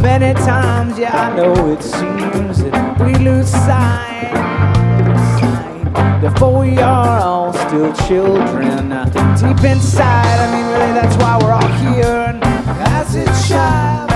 Many times, yeah, I know it seems that we lose sight before we are all still children. Deep inside, I mean, really, that's why we're all here. And as a child,